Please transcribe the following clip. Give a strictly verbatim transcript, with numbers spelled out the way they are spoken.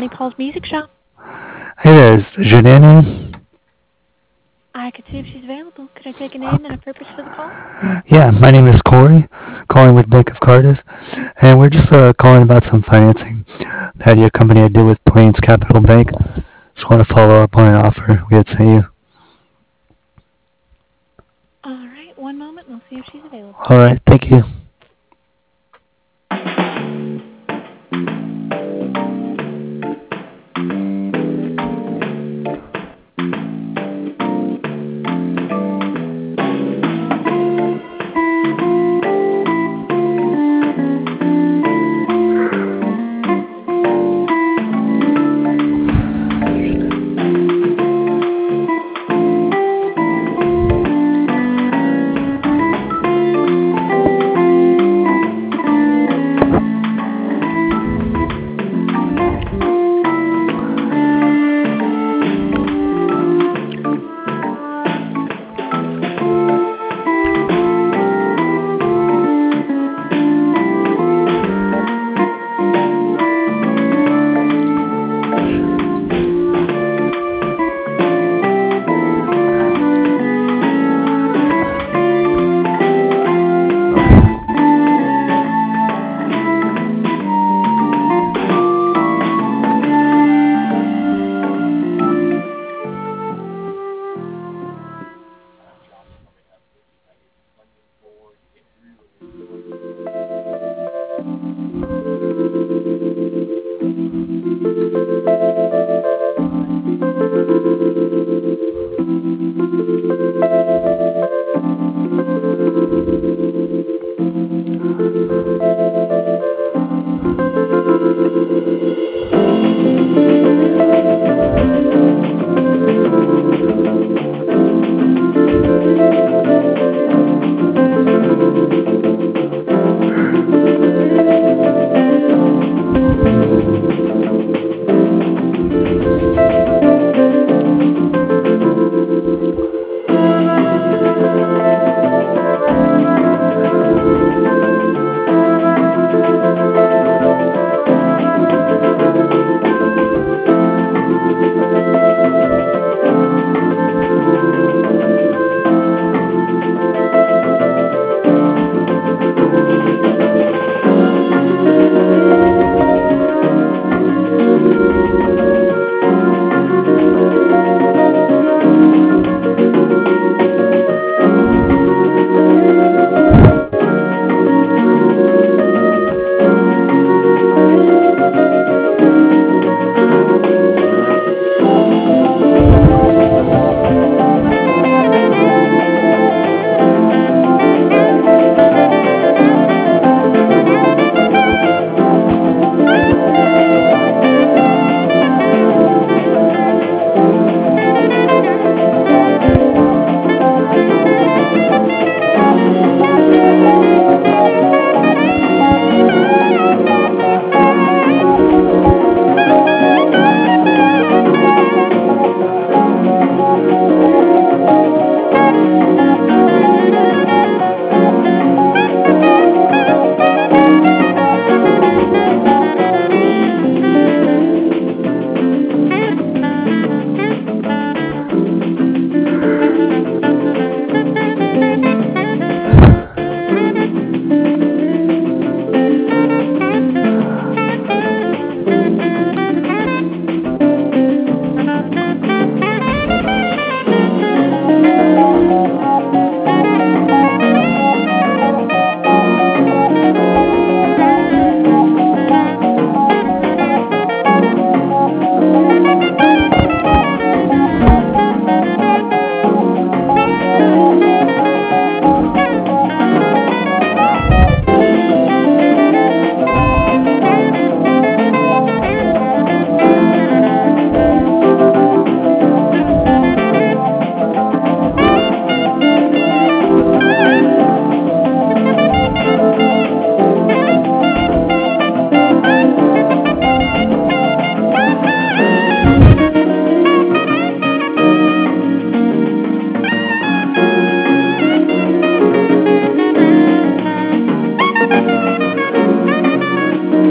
Johnny Paul's Music Shop. Hey there, is Janine in? I could see if she's available. Could I take a name and a purpose for the call? Yeah, my name is Corey, calling with Bank of Cardiff, and we're just uh, calling about some financing that your company had did with Plains Capital Bank. Just want to follow up on an offer we had sent you. All right, one moment and I'll see if she's available. All right, thank you.